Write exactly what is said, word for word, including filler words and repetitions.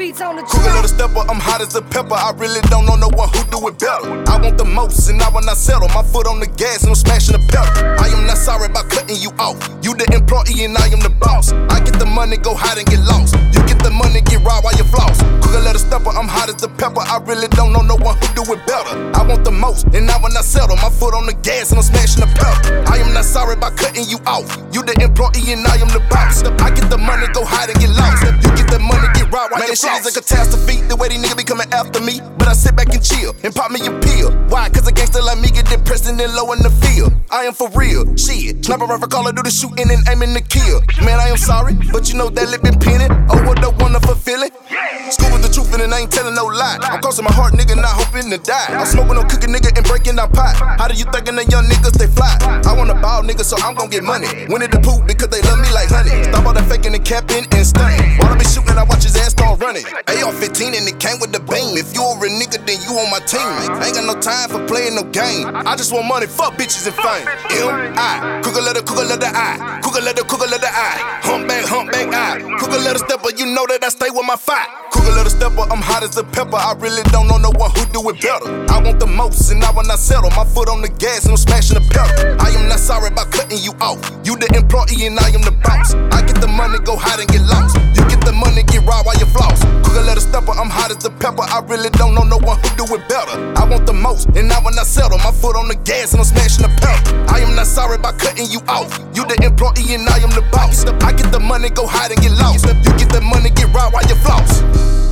beats on the track. Cougar little stepper, I'm hot as a pepper. I really don't know no one who do it better. I want the most, and I will not settle. My foot on the gas, and I'm smashing the pedal. I am not sorry about cutting you off. You the employee, and I am the boss. I get the money, go hide and get lost. You get the money, get raw while you floss. Cougar little stepper, I'm hot as a pepper. I really don't know no one who do it better. I want the most, and I will not settle. My foot on the gas, and I'm smashing the pedal. I am not sorry about cutting you off. You the employee, and I am the boss. I get the money, go hide and get lost. You get the money, get raw while you floss. Man, this shit is a catastrophe. The way these niggas be coming after me, but I sit back and chill and pop me a pill. Why? Cause a gangster like me get depressed and then low in the field. I am for real, shit. Sniper rifle caller, do the shooting and aiming to kill. Man, I am sorry, but you know that lip been pinning. Oh, what the wonderful feeling. School with the truth and I ain't telling no lie. I'm crossing my heart, nigga, not hoping to die. I'm smoking on cooking, nigga, and breaking out pot. How do you thinking the young niggas they fly? I want a ball, nigga, so I'm gon' get money. Winning the poop because they love me like honey. Stop all that faking and capping and stunning. While I be shooting, I watch his ass start running. A R fifteen and it came with the beam. If you a real nigga, then you on my team. I ain't got no time for playing no game. I just want money, fuck bitches and fame. M I Cougar letter, cougar letter I. Cougar letter, cougar letter I. Humpback, humpback I. Cougar letter stepper, you know that I stay with my fight. Cougar letter stepper, I'm hot as a pepper. I really don't know no one who do it better. I want the most, and I will not settle. My foot on the gas, and I'm smashing the pedal. I am not sorry about cutting you off. You the employee, and I am the boss. I get the money, go hide and get lost. You get the money, get raw while you floss. Cougar letter stepper, I'm hot as a pepper. I really don't know no one who do it better. I want the most, and I will not settle. My foot on the gas, and I'm smashing the pedal. I am not sorry about cutting you off. You the employee, and I am the boss. I get the money, go hide and get lost. You get the money, get raw while you floss.